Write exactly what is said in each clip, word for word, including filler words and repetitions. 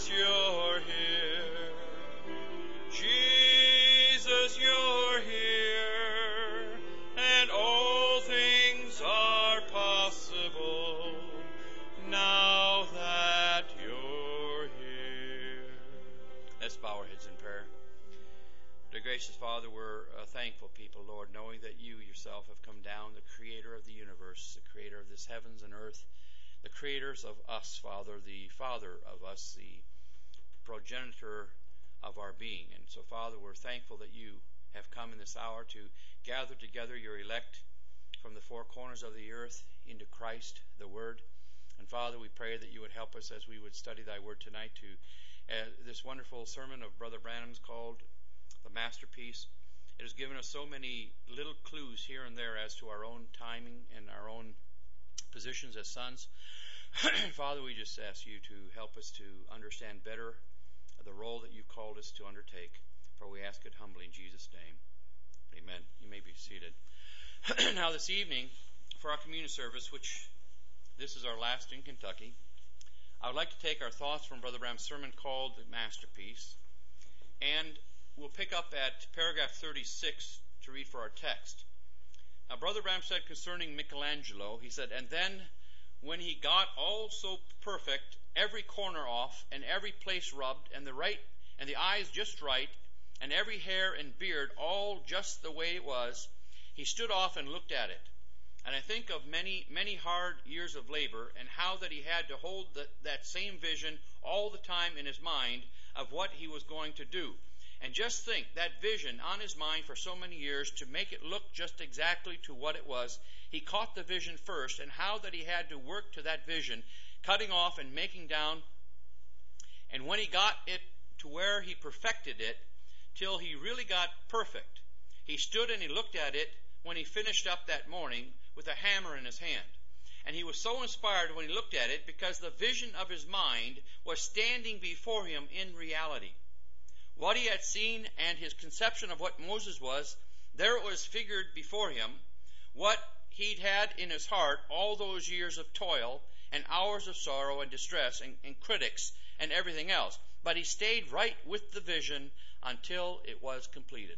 Jesus, you're here. Jesus, you're here. And all things are possible now that you're here. Let's bow our heads in prayer. Dear gracious Father, we're a thankful people, Lord, knowing that you yourself have come down, the creator of the universe, the creator of this heavens and earth, the creators of us, Father, the Father of us, the progenitor of our being. And so, Father, we're thankful that you have come in this hour to gather together your elect from the four corners of the earth into Christ, the Word. And, Father, we pray that you would help us as we would study thy Word tonight to uh, this wonderful sermon of Brother Branham's called The Masterpiece. It has given us so many little clues here and there as to our own timing and our own positions as sons. Father, we just ask you to help us to understand better the role that you've called us to undertake. For we ask it humbly in Jesus' name. Amen. You may be seated. Now this evening, for our communion service, which this is our last in Kentucky, I would like to take our thoughts from Brother Branham's sermon called The Masterpiece, and we'll pick up at paragraph thirty-six to read for our text. Now, Brother Branham said concerning Michelangelo, he said, and then when he got all so perfect, every corner off, and every place rubbed, and the right and the eyes just right, and every hair and beard all just the way it was, he stood off and looked at it. And I think of many, many hard years of labor, and how that he had to hold the, that same vision all the time in his mind of what he was going to do. And just think, that vision on his mind for so many years, to make it look just exactly to what it was. He caught the vision first, and how that he had to work to that vision, cutting off and making down. And when he got it to where he perfected it, till he really got perfect, he stood and he looked at it when he finished up that morning with a hammer in his hand. And he was so inspired when he looked at it, because the vision of his mind was standing before him in reality. What he had seen and his conception of what Moses was, there it was figured before him. What he'd had in his heart all those years of toil and hours of sorrow and distress and, and critics and everything else. But he stayed right with the vision until it was completed.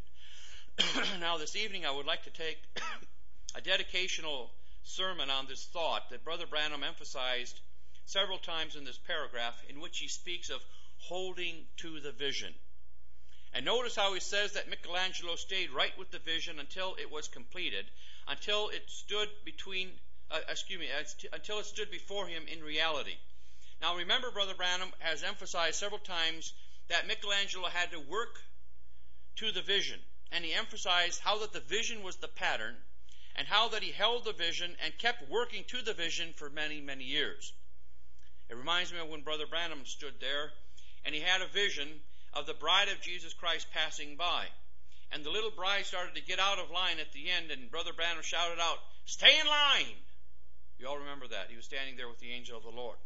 Now this evening I would like to take a dedicational sermon on this thought that Brother Branham emphasized several times in this paragraph, in which he speaks of holding to the vision. And notice how he says that Michelangelo stayed right with the vision until it was completed, until it stood between, uh, excuse me, until it stood before him in reality. Now remember, Brother Branham has emphasized several times that Michelangelo had to work to the vision, and he emphasized how that the vision was the pattern, and how that he held the vision and kept working to the vision for many, many years. It reminds me of when Brother Branham stood there, and he had a vision of the bride of Jesus Christ passing by. And the little bride started to get out of line at the end, and Brother Branham shouted out, "Stay in line!" You all remember that. He was standing there with the angel of the Lord.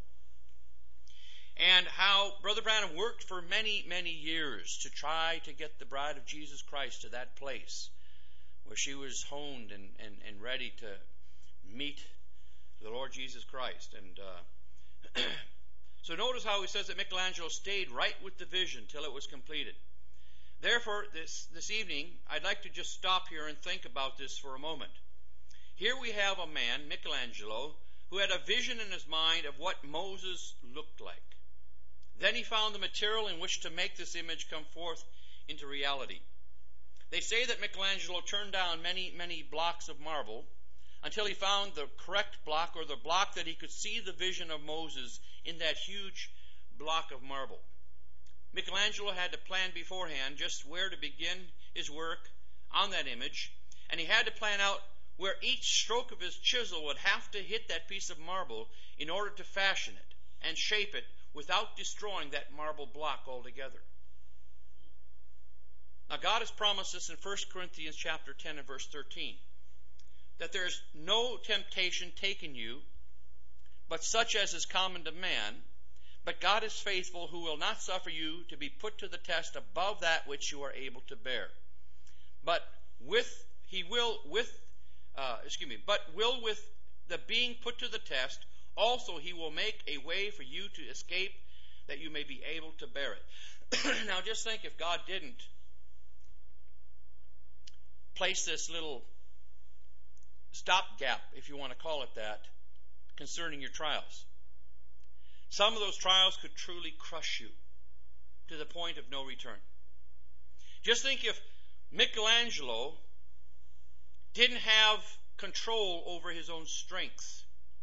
And how Brother Branham worked for many, many years to try to get the bride of Jesus Christ to that place where she was honed and, and, and ready to meet the Lord Jesus Christ. And uh, so notice how he says that Michelangelo stayed right with the vision till it was completed. Therefore, this, this evening, I'd like to just stop here and think about this for a moment. Here we have a man, Michelangelo, who had a vision in his mind of what Moses looked like. Then he found the material in which to make this image come forth into reality. They say that Michelangelo turned down many, many blocks of marble until he found the correct block, or the block that he could see the vision of Moses in that huge block of marble. Michelangelo had to plan beforehand just where to begin his work on that image, and he had to plan out where each stroke of his chisel would have to hit that piece of marble in order to fashion it and shape it without destroying that marble block altogether. Now God has promised us in First Corinthians chapter ten and verse thirteen that there is no temptation taken you but such as is common to man, but God is faithful, who will not suffer you to be put to the test above that which you are able to bear. But with he will with uh, excuse me, but will with the being put to the test, also he will make a way for you to escape that you may be able to bear it. Now just think if God didn't place this little stopgap, if you want to call it that, concerning your trials. Some of those trials could truly crush you to the point of no return. Just think if Michelangelo didn't have control over his own strength.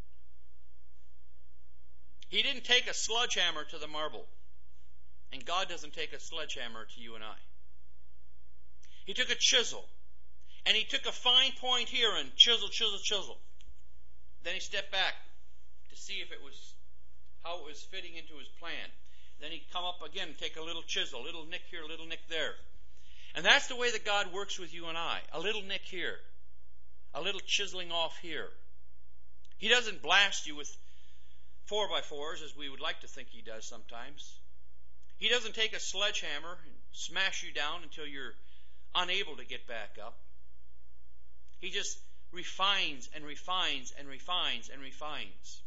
He didn't take a sledgehammer to the marble. And God doesn't take a sledgehammer to you and I. He took a chisel. And he took a fine point here and chisel, chisel, chisel. Then he stepped back to see if it was how it was fitting into his plan. Then he'd come up again and take a little chisel, a little nick here, a little nick there. And that's the way that God works with you and I. A little nick here. A little chiseling off here. He doesn't blast you with four by fours as we would like to think he does sometimes. He doesn't take a sledgehammer and smash you down until you're unable to get back up. He just refines and refines and refines and refines.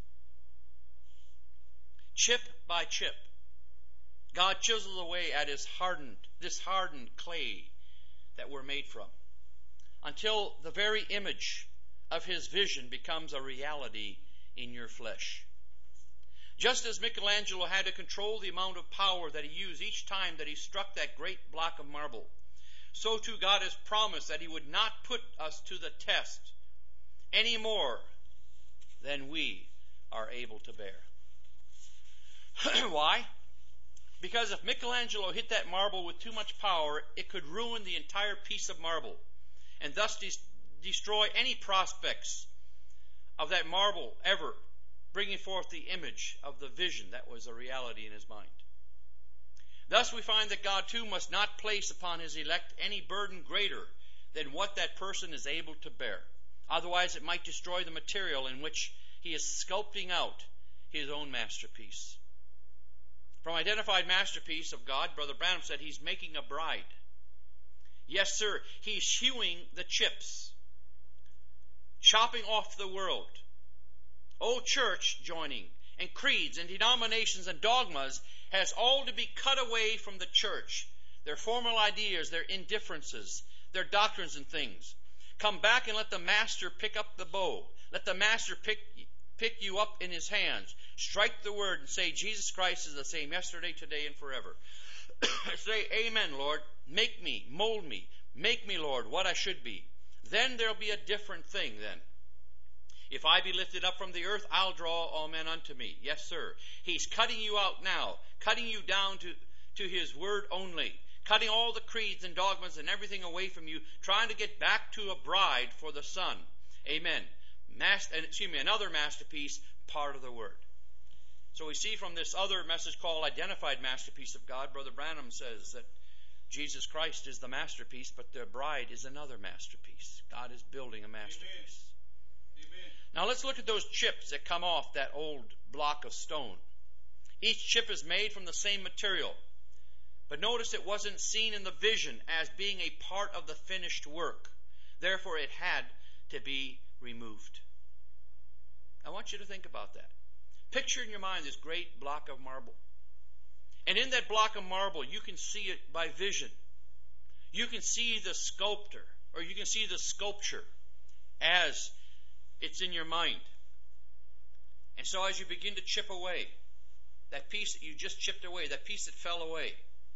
Chip by chip, God chisels away at his hardened, this hardened clay that we're made from, until the very image of his vision becomes a reality in your flesh. Just as Michelangelo had to control the amount of power that he used each time that he struck that great block of marble, so too God has promised that he would not put us to the test any more than we are able to bear. Why? Because if Michelangelo hit that marble with too much power, it could ruin the entire piece of marble and thus de- destroy any prospects of that marble ever bringing forth the image of the vision that was a reality in his mind. Thus we find that God too must not place upon his elect any burden greater than what that person is able to bear. Otherwise it might destroy the material in which he is sculpting out his own masterpiece. From identified masterpiece of God, Brother Branham said he's making a bride. Yes, sir, he's hewing the chips, chopping off the world. Oh, church joining and creeds and denominations and dogmas has all to be cut away from the church. Their formal ideas, their indifferences, their doctrines and things. Come back and let the master pick up the bow. Let the master pick pick you up in his hands. Strike the word and say, Jesus Christ is the same yesterday, today, and forever. Say, amen, Lord. Make me, mold me. Make me, Lord, what I should be. Then there'll be a different thing then. If I be lifted up from the earth, I'll draw all men unto me. Yes, sir. He's cutting you out now. Cutting you down to, to his word only. Cutting all the creeds and dogmas and everything away from you. Trying to get back to a bride for the Son. Amen. Mas- excuse me, another masterpiece, part of the Word. So we see from this other message called Identified Masterpiece of God, Brother Branham says that Jesus Christ is the masterpiece, but the bride is another masterpiece. God is building a masterpiece. Amen. Amen. Now let's look at those chips that come off that old block of stone. Each chip is made from the same material. But notice it wasn't seen in the vision as being a part of the finished work. Therefore it had to be removed. I want you to think about that. Picture in your mind this great block of marble. And in that block of marble, you can see it by vision. You can see the sculptor, or you can see the sculpture as it's in your mind. And so as you begin to chip away, that piece that you just chipped away, that piece that fell away,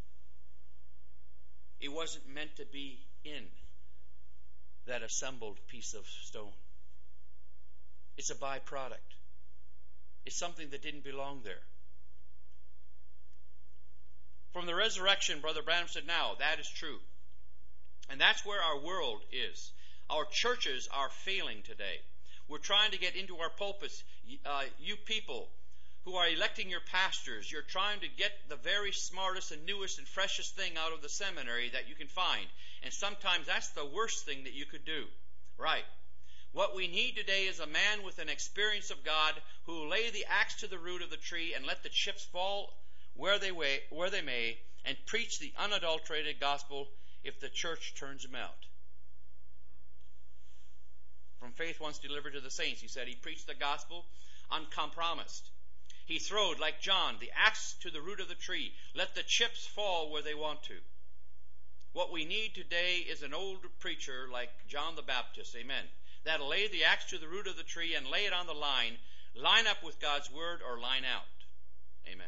it wasn't meant to be in that assembled piece of stone. It's a byproduct. It's something that didn't belong there. From the resurrection, Brother Branham said, now, that is true. And that's where our world is. Our churches are failing today. We're trying to get into our pulpits. Uh, you people who are electing your pastors, you're trying to get the very smartest and newest and freshest thing out of the seminary that you can find. And sometimes that's the worst thing that you could do. Right. What we need today is a man with an experience of God who will lay the axe to the root of the tree and let the chips fall where they, way, where they may and preach the unadulterated gospel if the church turns him out. From Faith Once Delivered to the Saints, he said he preached the gospel uncompromised. He He throwed, like John, the axe to the root of the tree. Let the chips fall where they want to. What we need today is an old preacher like John the Baptist, amen, that'll lay the axe to the root of the tree and lay it on the line, line up with God's word or line out. Amen.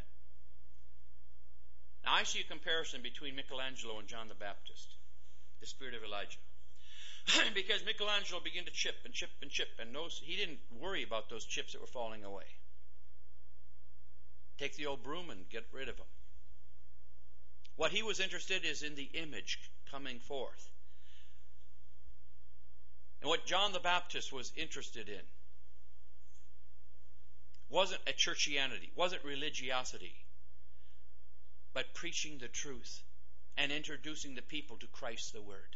Now I see a comparison between Michelangelo and John the Baptist, the spirit of Elijah. Because Michelangelo began to chip and chip and chip, and those, he didn't worry about those chips that were falling away. Take the old broom and get rid of them. What he was interested in is in the image coming forth. And what John the Baptist was interested in wasn't a churchianity, wasn't religiosity, but preaching the truth and introducing the people to Christ the Word.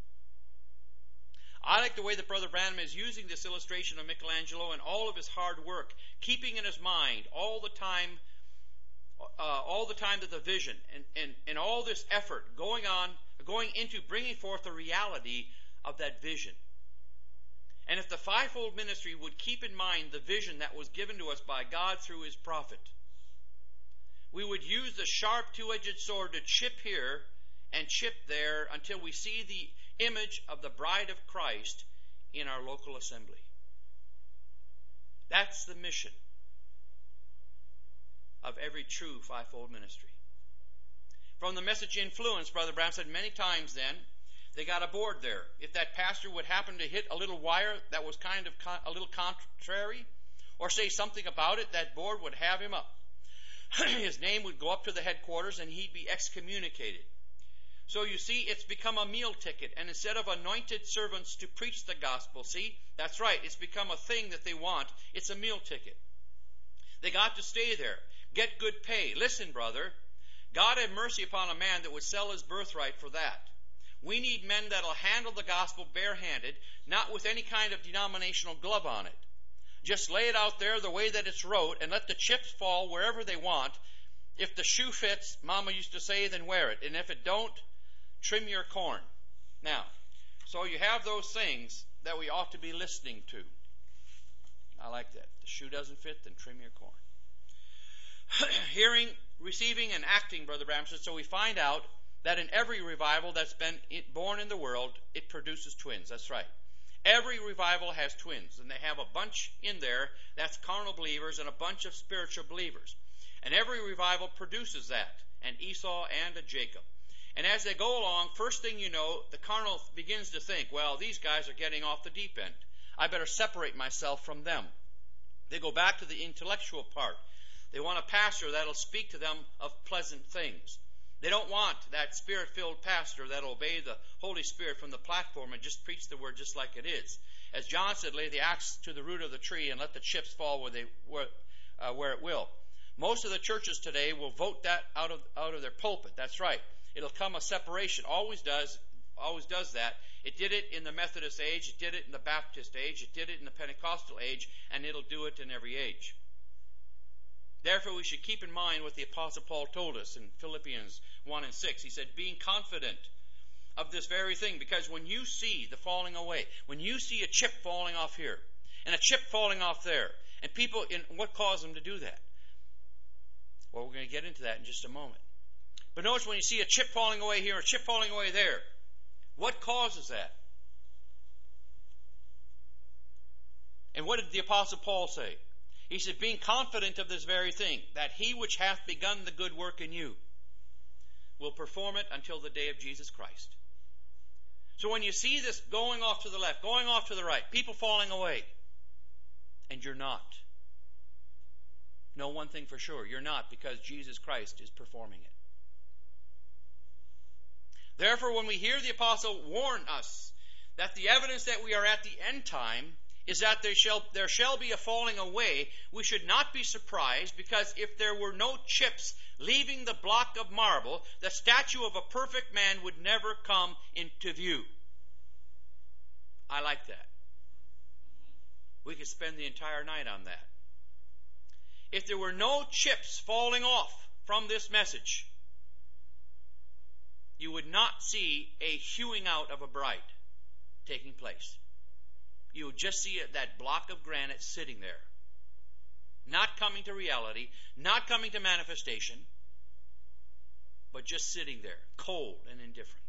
I like the way that Brother Branham is using this illustration of Michelangelo and all of his hard work, keeping in his mind all the time, uh, all the time that the vision and, and, and all this effort going on, going into bringing forth the reality of that vision. And if the fivefold ministry would keep in mind the vision that was given to us by God through His prophet, we would use the sharp two-edged sword to chip here and chip there until we see the image of the bride of Christ in our local assembly. That's the mission of every true fivefold ministry. From the message influence, Brother Branham said many times then, they got a board there. If that pastor would happen to hit a little wire that was kind of con- a little contrary, or say something about it, that board would have him up. His name would go up to the headquarters and he'd be excommunicated. So you see, it's become a meal ticket, and instead of anointed servants to preach the gospel, see, that's right, it's become a thing that they want. It's a meal ticket. They got to stay there, get good pay. Listen, brother, God have mercy upon a man that would sell his birthright for that. We need men that'll handle the gospel barehanded, not with any kind of denominational glove on it. Just lay it out there the way that it's wrote and let the chips fall wherever they want. If the shoe fits, Mama used to say, then wear it. And if it don't, trim your corn. Now, so you have those things that we ought to be listening to. I like that. The shoe doesn't fit, then trim your corn. Hearing, receiving, and acting, Brother Branham said, so we find out that in every revival that's been born in the world, it produces twins. That's right. Every revival has twins, and they have a bunch in there that's carnal believers and a bunch of spiritual believers. And every revival produces that, an Esau and a Jacob. And as they go along, first thing you know, the carnal begins to think, well, these guys are getting off the deep end. I better separate myself from them. They go back to the intellectual part. They want a pastor that'll speak to them of pleasant things. They don't want that Spirit-filled pastor that'll obey the Holy Spirit from the platform and just preach the word just like it is. As John said, lay the axe to the root of the tree and let the chips fall where they where, uh, where it will. Most of the churches today will vote that out of out of their pulpit. That's right. It'll come a separation. Always does. Always does that. It did it in the Methodist age. It did it in the Baptist age. It did it in the Pentecostal age, and it'll do it in every age. Therefore, we should keep in mind what the Apostle Paul told us in Philippians one and six. He said, being confident of this very thing, because when you see the falling away, when you see a chip falling off here, and a chip falling off there, and people, in what caused them to do that? Well, we're going to get into that in just a moment. But notice when you see a chip falling away here, a chip falling away there, what causes that? And what did the Apostle Paul say? He said, being confident of this very thing, that he which hath begun the good work in you will perform it until the day of Jesus Christ. So when you see this going off to the left, going off to the right, people falling away, and you're not, know one thing for sure, you're not, because Jesus Christ is performing it. Therefore, when we hear the apostle warn us that the evidence that we are at the end time is that there shall, there shall be a falling away, we should not be surprised, because if there were no chips leaving the block of marble, the statue of a perfect man would never come into view. I like that. We could spend the entire night on that. If there were no chips falling off from this message, you would not see a hewing out of a bride taking place. You would just see that block of granite sitting there. not coming to reality, not coming to manifestation, but just sitting there, cold and indifferent.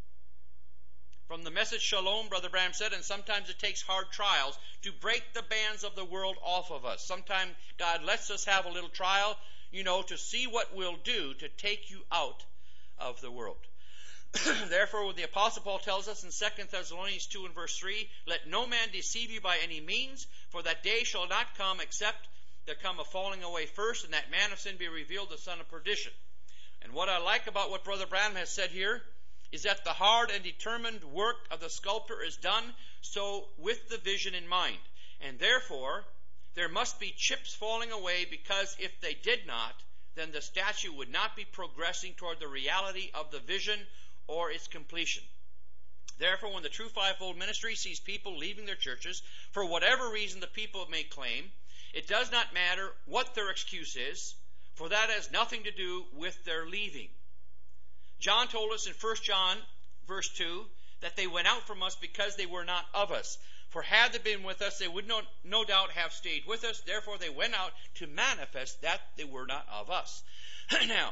From the message Shalom, Brother Branham said, and sometimes it takes hard trials to break the bands of the world off of us. Sometimes God lets us have a little trial, you know, to see what we'll do to take you out of the world. Therefore, when the Apostle Paul tells us in Second Thessalonians two and verse three, let no man deceive you by any means, for that day shall not come except there come a falling away first, and that man of sin be revealed, the son of perdition. And what I like about what Brother Branham has said here is that the hard and determined work of the sculptor is done so with the vision in mind. And therefore, there must be chips falling away, because if they did not, then the statue would not be progressing toward the reality of the vision or its completion. Therefore, when the true fivefold ministry sees people leaving their churches, for whatever reason the people may claim, it does not matter what their excuse is, for that has nothing to do with their leaving. John told us in First John verse two that they went out from us because they were not of us. For had they been with us, they would no, no doubt have stayed with us. Therefore they went out to manifest that they were not of us. Now,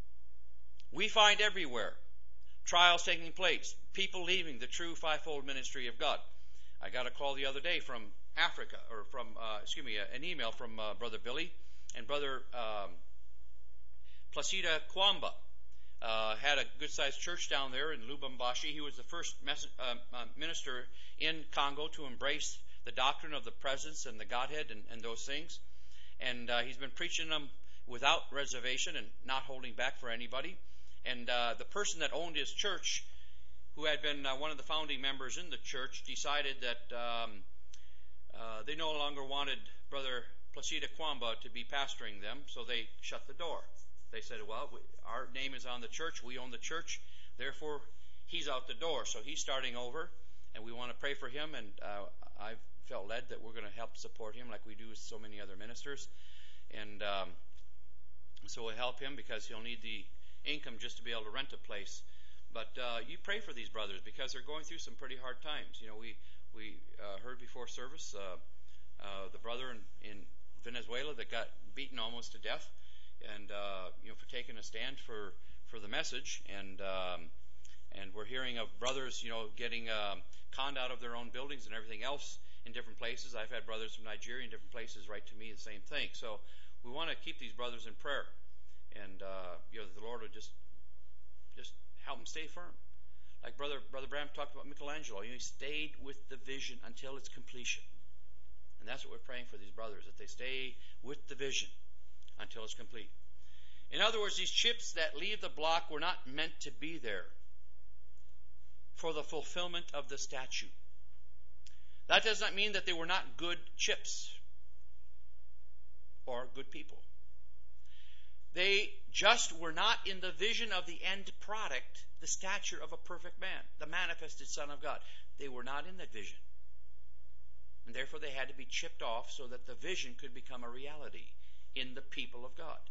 we find everywhere trials taking place, people leaving the true fivefold ministry of God. I got a call the other day from Africa, or from, uh, excuse me, an email from uh, Brother Billy and Brother um, Placida Kwamba. Uh, had a good-sized church down there in Lubumbashi. He was the first mes- uh, uh, minister in Congo to embrace the doctrine of the presence and the Godhead and, and those things. And uh, he's been preaching them without reservation and not holding back for anybody. And uh, the person that owned his church, who had been uh, one of the founding members in the church, decided that um, uh, they no longer wanted Brother Placida Kwamba to be pastoring them, so they shut the door. They said, well, we, our name is on the church, we own the church, therefore he's out the door. So he's starting over, and we want to pray for him, and uh, I've felt led that we're going to help support him like we do with so many other ministers. And um, so we'll help him, because he'll need the income just to be able to rent a place. But uh, you pray for these brothers, because they're going through some pretty hard times. You know, we, we uh, heard before service uh, uh, the brother in, in Venezuela that got beaten almost to death, and uh, you know, for taking a stand for, for the message, and um, and we're hearing of brothers, you know, getting um, conned out of their own buildings and everything else in different places. I've had brothers from Nigeria in different places write to me the same thing. So we want to keep these brothers in prayer, and uh, you know, the Lord will just just help them stay firm. Like brother brother Branham talked about Michelangelo, you know, he stayed with the vision until its completion, and that's what we're praying for these brothers, that they stay with the vision until it's complete. In other words, these chips that leave the block were not meant to be there for the fulfillment of the statute. That does not mean that they were not good chips or good people. They just were not in the vision of the end product, the stature of a perfect man, the manifested Son of God. They were not in that vision. And therefore they had to be chipped off so that the vision could become a reality in the people of God.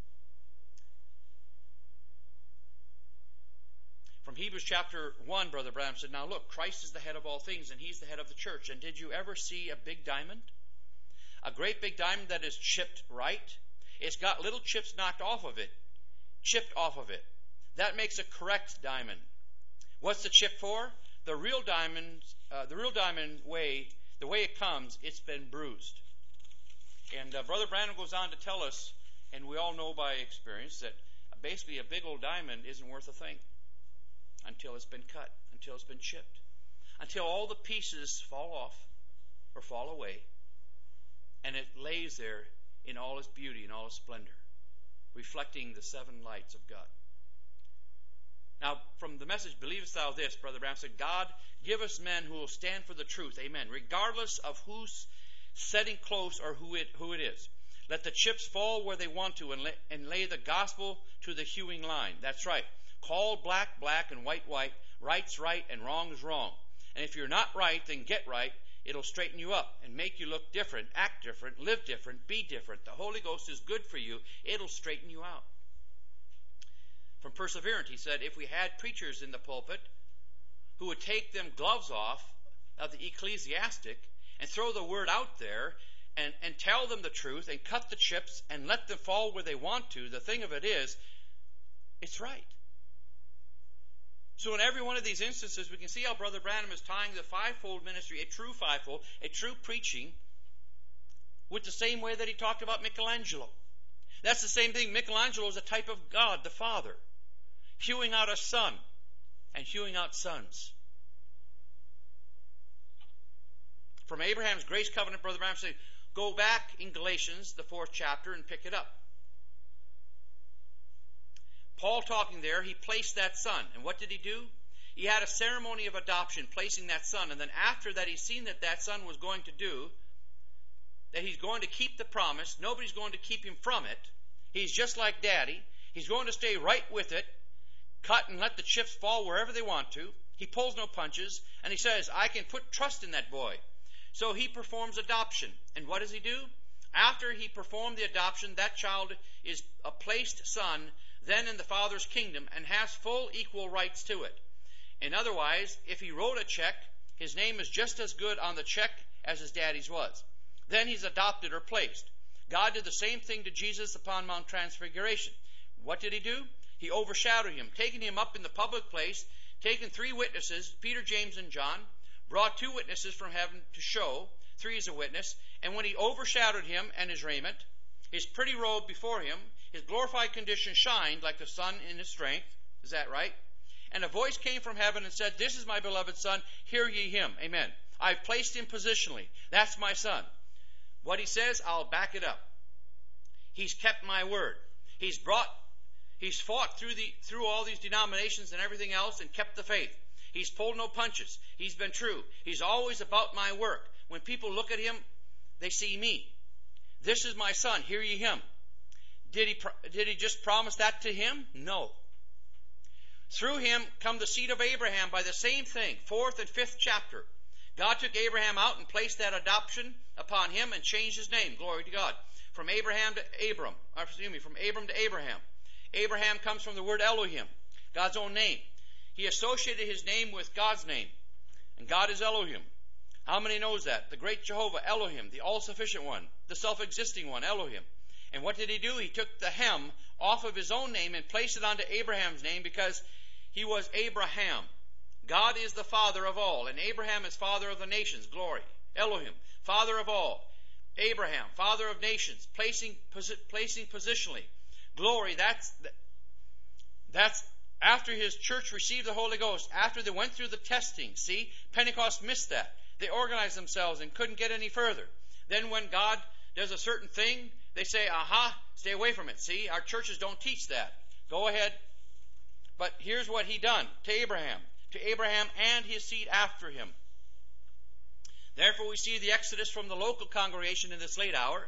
From Hebrews chapter one, Brother Branham said, now look, Christ is the head of all things, and he's the head of the church. And did you ever see a big diamond? A great big diamond that is chipped right? It's got little chips knocked off of it, chipped off of it. That makes a correct diamond. What's the chip for? The real diamond, uh, the real diamond way, the way it comes, it's been bruised. And uh, Brother Branham goes on to tell us, and we all know by experience, that basically a big old diamond isn't worth a thing until it's been cut, until it's been chipped, until all the pieces fall off or fall away, and it lays there in all its beauty and all its splendor, reflecting the seven lights of God. Now, from the message, believest thou this, Brother Branham said, God, give us men who will stand for the truth, amen, regardless of who's setting close or who it who it is. Let the chips fall where they want to, and, lay, and lay the gospel to the hewing line. That's right. Call black black and white white. Right's right and wrong is wrong. And if you're not right, then get right. It'll straighten you up and make you look different, act different, live different, be different. The Holy Ghost is good for you. It'll straighten you out. From Perseverance, he said, if we had preachers in the pulpit who would take them gloves off of the ecclesiastic and throw the word out there and, and tell them the truth and cut the chips and let them fall where they want to, the thing of it is, it's right. So in every one of these instances, we can see how Brother Branham is tying the fivefold ministry, a true fivefold, a true preaching, with the same way that he talked about Michelangelo. That's the same thing. Michelangelo is a type of God, the Father, hewing out a son and hewing out sons. From Abraham's grace covenant, Brother Branham said, go back in Galatians, the fourth chapter, and pick it up. Paul talking there, he placed that son. And what did he do? He had a ceremony of adoption, placing that son. And then after that, he's seen that that son was going to do, that he's going to keep the promise. Nobody's going to keep him from it. He's just like Daddy. He's going to stay right with it, cut and let the chips fall wherever they want to. He pulls no punches. And he says, I can put trust in that boy. So he performs adoption. And what does he do? After he performed the adoption, that child is a placed son then in the Father's kingdom and has full equal rights to it. And otherwise, if he wrote a check, his name is just as good on the check as his daddy's was. Then he's adopted or placed. God did the same thing to Jesus upon Mount Transfiguration. What did he do? He overshadowed him, taking him up in the public place, taking three witnesses, Peter, James, and John, brought two witnesses from heaven to show, three is a witness, and when he overshadowed him and his raiment, his pretty robe before him, his glorified condition shined like the sun in his strength. Is that right? And a voice came from heaven and said, this is my beloved Son, hear ye him. Amen. I've placed him positionally. That's my son. What he says, I'll back it up. He's kept my word. He's brought, he's fought through the through all these denominations and everything else and kept the faith. He's pulled no punches. He's been true. He's always about my work. When people look at him, they see me. This is my son, hear ye him. Did he, did he just promise that to him? No. Through him come the seed of Abraham by the same thing, fourth and fifth chapter. God took Abraham out and placed that adoption upon him and changed his name. Glory to God. From Abraham to Abram, or excuse me, from Abram to Abraham. Abraham comes from the word Elohim, God's own name. He associated his name with God's name. And God is Elohim. How many knows that? The great Jehovah, Elohim, the all-sufficient one, the self-existing one, Elohim. And what did he do? He took the hem off of his own name and placed it onto Abraham's name because he was Abraham. God is the father of all, and Abraham is father of the nations. Glory. Elohim, father of all. Abraham, father of nations, placing, placing positionally. Glory, that's, that's after his church received the Holy Ghost, after they went through the testing. See, Pentecost missed that. They organized themselves and couldn't get any further. Then when God does a certain thing, they say, aha, stay away from it. See, our churches don't teach that. Go ahead. But here's what he done to Abraham, to Abraham and his seed after him. Therefore we see the exodus from the local congregation in this late hour.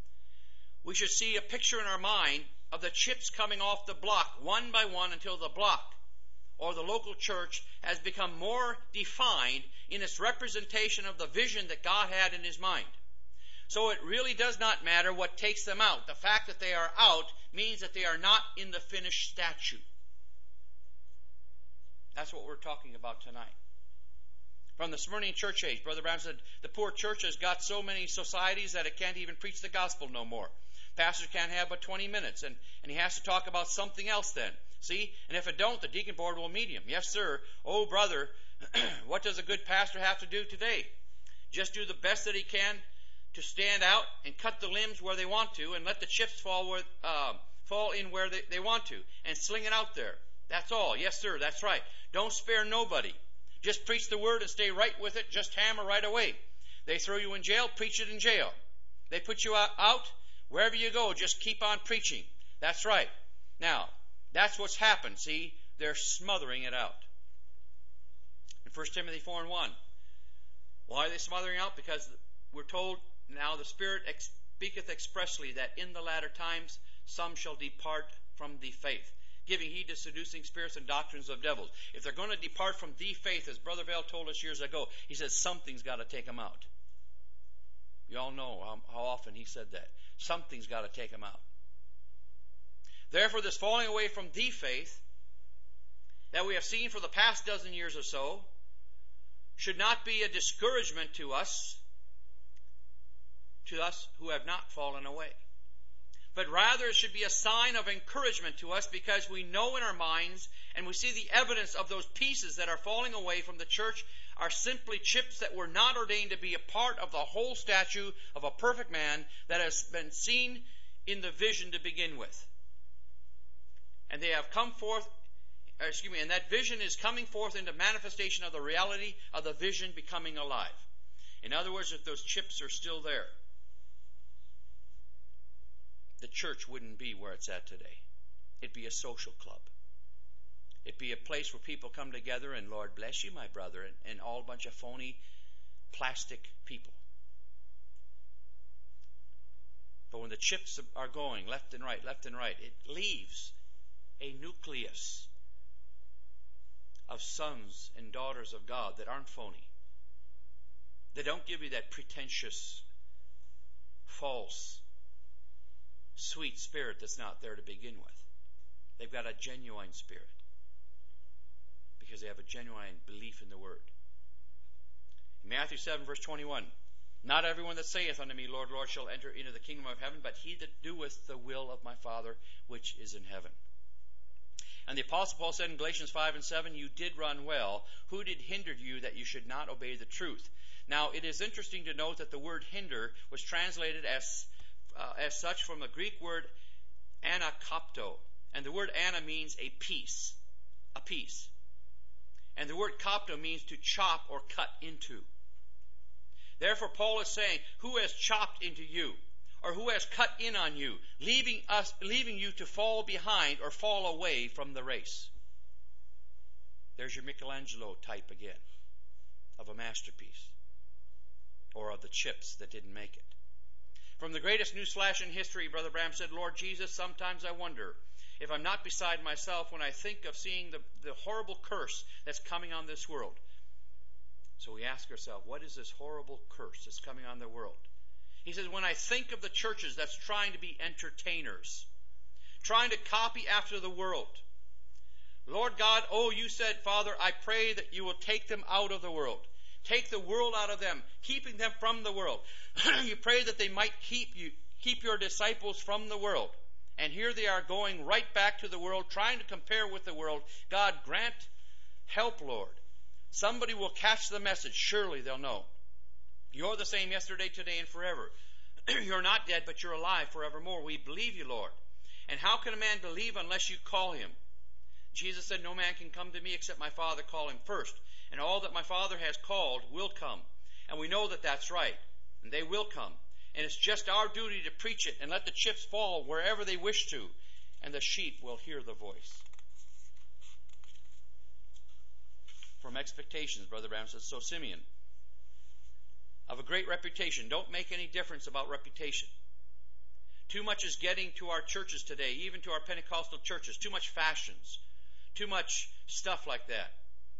We should see a picture in our mind of the chips coming off the block one by one until the block or the local church has become more defined in its representation of the vision that God had in his mind. So it really does not matter what takes them out. The fact that they are out means that they are not in the finished statue. That's what we're talking about tonight. From the Smyrna church age, Brother Branham said, the poor church has got so many societies that it can't even preach the gospel no more. Pastors can't have but twenty minutes, and, and he has to talk about something else then. See? And if it don't, the deacon board will meet him. Yes, sir. Oh, brother, what does a good pastor have to do today? Just do the best that he can to stand out and cut the limbs where they want to and let the chips fall where, uh, fall in where they, they want to and sling it out there. That's all. Yes, sir, that's right. Don't spare nobody. Just preach the word and stay right with it. Just hammer right away. They throw you in jail, preach it in jail. They put you out, wherever you go, just keep on preaching. That's right. Now, that's what's happened. See, they're smothering it out. In First Timothy four and one. Why are they smothering out? Because we're told, now the Spirit speaketh expressly that in the latter times some shall depart from the faith, giving heed to seducing spirits and doctrines of devils. If they're going to depart from the faith, as Brother Vale told us years ago, he says something's got to take them out. You all know how, how often he said that. Something's got to take them out. Therefore, this falling away from the faith that we have seen for the past dozen years or so should not be a discouragement to us to us who have not fallen away. But rather it should be a sign of encouragement to us, because we know in our minds and we see the evidence of those pieces that are falling away from the church are simply chips that were not ordained to be a part of the whole statue of a perfect man that has been seen in the vision to begin with. And they have come forth, excuse me, and that vision is coming forth into manifestation of the reality of the vision becoming alive. In other words, if those chips are still there, the church wouldn't be where it's at today. It'd be a social club. It'd be a place where people come together and, Lord bless you, my brother, and, and all a bunch of phony plastic people. But when the chips are going left and right, left and right, it leaves a nucleus of sons and daughters of God that aren't phony. They don't give you that pretentious, false, sweet spirit that's not there to begin with. They've got a genuine spirit because they have a genuine belief in the Word. In Matthew seven, verse twenty-one, not everyone that saith unto me, Lord, Lord, shall enter into the kingdom of heaven, but he that doeth the will of my Father which is in heaven. And the Apostle Paul said in Galatians five and seven, you did run well. Who did hinder you that you should not obey the truth? Now, it is interesting to note that the word hinder was translated as uh, as such from the Greek word anakopto. And the word ana means a piece, a piece. And the word kopto means to chop or cut into. Therefore, Paul is saying, who has chopped into you? Or who has cut in on you, leaving us, leaving you to fall behind or fall away from the race? There's your Michelangelo type again, of a masterpiece, or of the chips that didn't make it. From the greatest newsflash in history, Brother Branham said, Lord Jesus, sometimes I wonder if I'm not beside myself when I think of seeing the, the horrible curse that's coming on this world. So we ask ourselves, what is this horrible curse that's coming on the world? He says, when I think of the churches that's trying to be entertainers, trying to copy after the world, Lord God, oh, you said, Father, I pray that you will take them out of the world. Take the world out of them, keeping them from the world. You pray that they might keep you, keep your disciples from the world. And here they are going right back to the world, trying to compare with the world. God, grant help, Lord. Somebody will catch the message. Surely they'll know. You're the same yesterday, today, and forever. You're not dead, but you're alive forevermore. We believe you, Lord. And how can a man believe unless you call him? Jesus said, no man can come to me except my Father call him first. And all that my Father has called will come. And we know that that's right. And they will come. And it's just our duty to preach it and let the chips fall wherever they wish to. And the sheep will hear the voice. From expectations, Brother Branham says, so Simeon, of a great reputation, don't make any difference about reputation. Too much is getting to our churches today, even to our Pentecostal churches. Too much fashions. Too much stuff like that.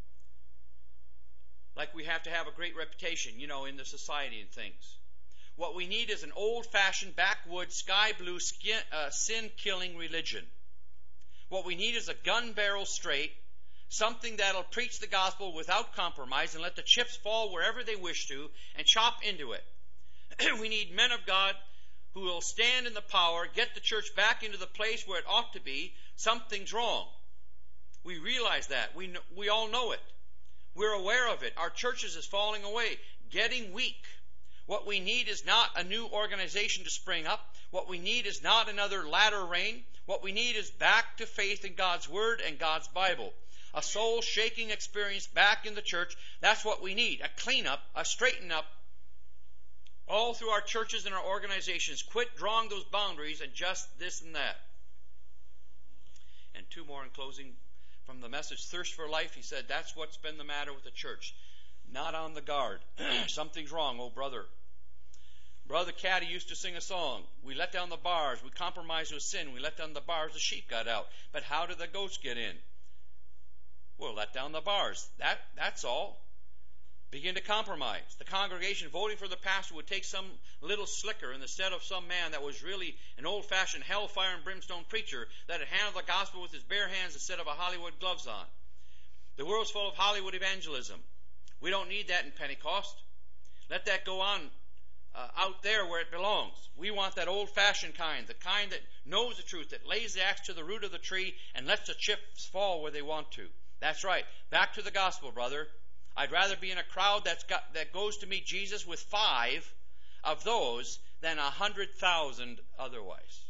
Like we have to have a great reputation, you know, in the society and things. What we need is an old-fashioned, backwoods, sky-blue, uh, sin-killing religion. What we need is a gun barrel straight, something that'll preach the gospel without compromise and let the chips fall wherever they wish to and chop into it. We need men of God who will stand in the power, get the church back into the place where it ought to be. Something's wrong. We realize that. We know, we all know it. We're aware of it. Our churches is falling away, getting weak. What we need is not a new organization to spring up. What we need is not another latter rain. What we need is back to faith in God's Word and God's Bible. A soul-shaking experience back in the church. That's what we need. A clean-up, a straighten-up, all through our churches and our organizations. Quit drawing those boundaries and just this and that. And two more in closing. From the message, Thirst for Life, he said, that's what's been the matter with the church. Not on the guard. Something's wrong, oh brother. Brother Caddy used to sing a song. We let down the bars. We compromised with sin. We let down the bars. The sheep got out. But how did the goats get in? We'll let down the bars. That, that's all. Begin to compromise. The congregation voting for the pastor would take some little slicker instead of some man that was really an old-fashioned hellfire and brimstone preacher that had handled the gospel with his bare hands instead of a Hollywood gloves on. The world's full of Hollywood evangelism. We don't need that in Pentecost. Let that go on uh, out there where it belongs. We want that old-fashioned kind, the kind that knows the truth, that lays the axe to the root of the tree and lets the chips fall where they want to. That's right. Back to the gospel, brother. I'd rather be in a crowd that's got, that goes to meet Jesus with five of those than a hundred thousand otherwise.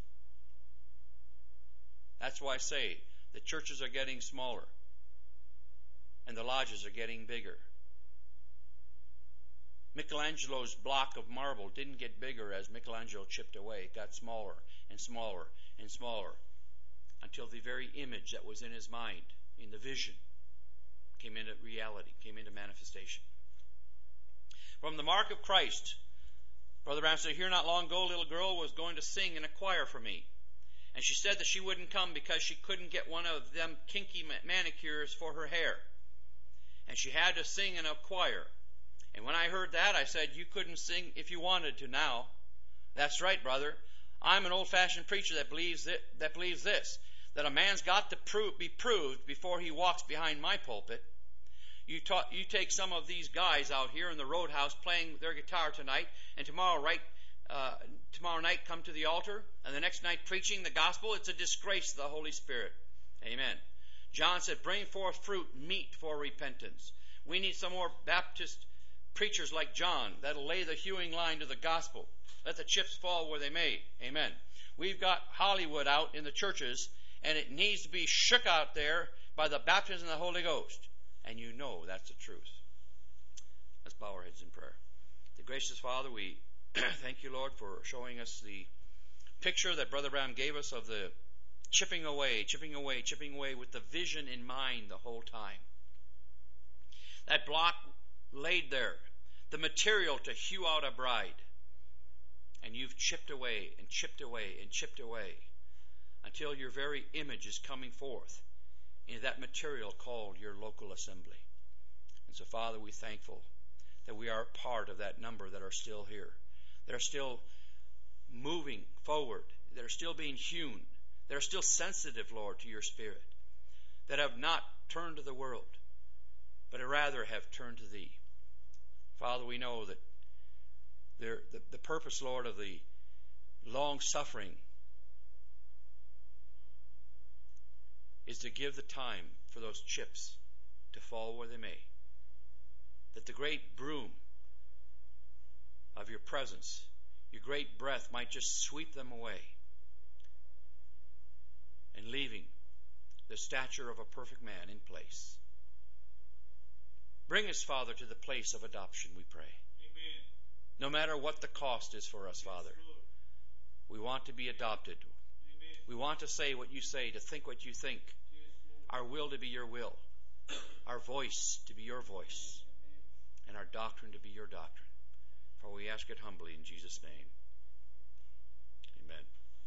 That's why I say the churches are getting smaller and the lodges are getting bigger. Michelangelo's block of marble didn't get bigger as Michelangelo chipped away. It got smaller and smaller and smaller until the very image that was in his mind, in the vision, came into reality, came into manifestation. From the mark of Christ, Brother Branham said, here not long ago, a little girl was going to sing in a choir for me. And she said that she wouldn't come because she couldn't get one of them kinky manicures for her hair. And she had to sing in a choir. And when I heard that, I said, you couldn't sing if you wanted to now. That's right, brother. I'm an old-fashioned preacher that believes that, that believes this, that a man's got to prove, be proved before he walks behind my pulpit. You, ta- you take some of these guys out here in the roadhouse playing their guitar tonight, and tomorrow, right, uh, tomorrow night come to the altar, and the next night preaching the gospel. It's a disgrace to the Holy Spirit. Amen. John said, bring forth fruit, meet for repentance. We need some more Baptist preachers like John that'll lay the hewing line to the gospel. Let the chips fall where they may. Amen. We've got Hollywood out in the churches, and it needs to be shook out there by the baptism of the Holy Ghost. And you know that's the truth. Let's bow our heads in prayer. The gracious Father, we thank you, Lord, for showing us the picture that Brother Branham gave us of the chipping away, chipping away, chipping away with the vision in mind the whole time. That block laid there, the material to hew out a bride. And you've chipped away and chipped away and chipped away until your very image is coming forth in that material called your local assembly. And so, Father, we're thankful that we are part of that number that are still here, that are still moving forward, that are still being hewn, that are still sensitive, Lord, to your Spirit, that have not turned to the world, but rather have turned to Thee. Father, we know that the, the purpose, Lord, of the long suffering is to give the time for those chips to fall where they may. That the great broom of your presence, your great breath might just sweep them away, and leaving the stature of a perfect man in place. Bring us, Father, to the place of adoption, we pray. Amen. No matter what the cost is for us, Father, we want to be adopted. Amen. We want to say what you say, to think what you think. Our will to be your will. Our voice to be your voice. And our doctrine to be your doctrine. For we ask it humbly in Jesus' name. Amen.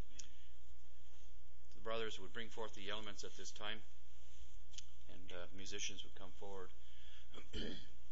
The brothers would bring forth the elements at this time, and uh, musicians would come forward.